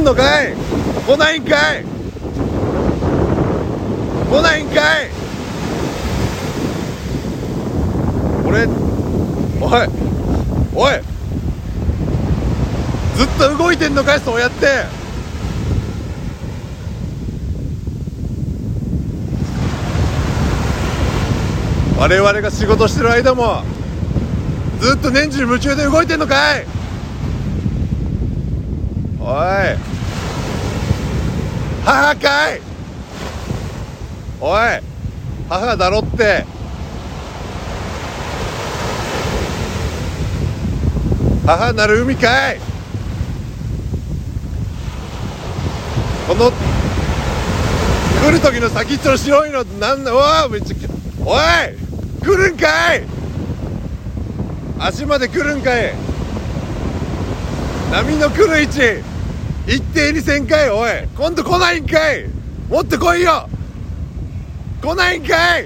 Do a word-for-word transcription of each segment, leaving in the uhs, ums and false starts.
のかい。来ないんかい。来ないんかい。俺おいおいずっと動いてんのかい。そうやって我々が仕事してる間もずっと年中夢中で動いてんのかい。おい母かい。おい母だろって。母なる海かい。この来る時の先っちょの白いのなんだ。うわめっちゃおい来るんかい。足まで来るんかい。波の来る位置一定にせんかい。おい今度来ないんかい。もっと来いよ。来ないんかい。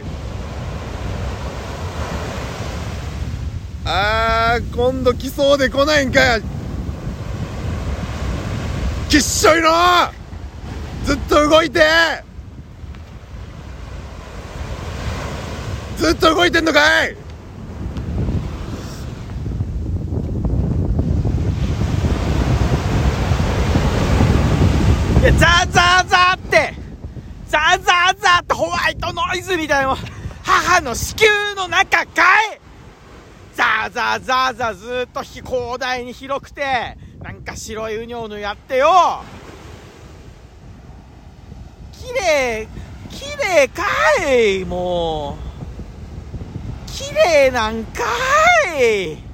あー今度来そうで来ないんかい。きっしょいのずっと動いてずっと動いてんのかい。 いやザーザーザーってザーザーザーってホワイトノイズみたいな母の子宮の中かい。ザーザーザーザーずーっと広大に広くてなんか白いうにょうのやってよ。綺麗綺麗かい。もう綺麗なんかい。